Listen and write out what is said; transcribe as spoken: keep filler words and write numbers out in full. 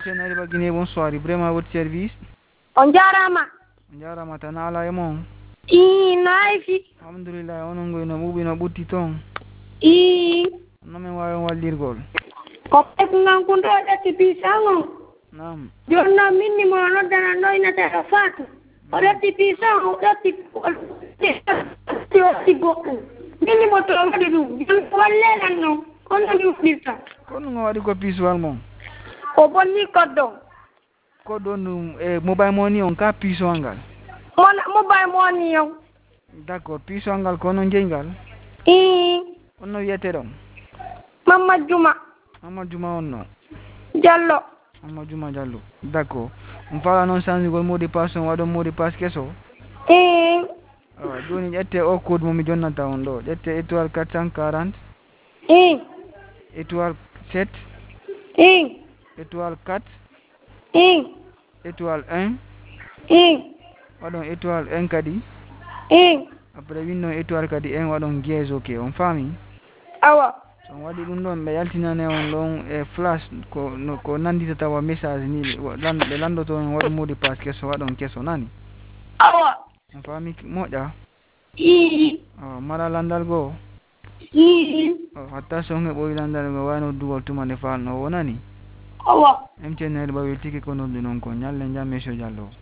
Senari Bagine, bonsoir. Vraiment à votre service. On jarama. Jarama tan ala e mon. I naifi. Alhamdulillah, onon goyno ɓuuɓi no ɓutti toon. I. Nomin wawi on wallirgol. Ko ɓesngan kun ɗo ƴetti pisangon. Nam. Joni noon min ni mo noddana noynateko Fatou. O ƴetti pisan o ƴetti ƴetti goɗɗum. Min ni mo to waɗi ɗum. Joni wallelan noon. Kono mi waɗirta. Kono ngo waɗi ko pisuwal mon. O bonni koddo. Koddo ɗum e mobile money on ka pisuwal ngal. Mona mobile money on. D'accord, pisuwal ngal kono jeygal. I. On no wiyete ɗon. Mamma Juma. Mamma Juma on no. Diallo. Mamma Juma Diallo. D'accord. On fala noon changegol mot de passe on waɗon mot de passe kesso. I. Awa joni ƴette o code momi jonnata on ɗo. ƴette étoile quatre cent quarante. I. Étoile sept. I. Étoile quatre. I. Étoile un. I. Waɗon étoile un kadi. I. Après winnon étoile kadi un waɗon diése ok on faami. Awa. So on waɗi ɗum ɗon ɓe yaltinane on ɗon e flash ko no ko nandita tawa message ni ɓe landoto on waɗu mot de passe kesso waɗon kesso nani. Awa. On faami moƴƴa. I. Awa mara landal goo. I. Hatta so on heɓoyi landal go wayno dugol tuma nde falno wonani. Awa. M T N L ba weltiki ko noddu noon ko ñalle jam monsieur Diallo.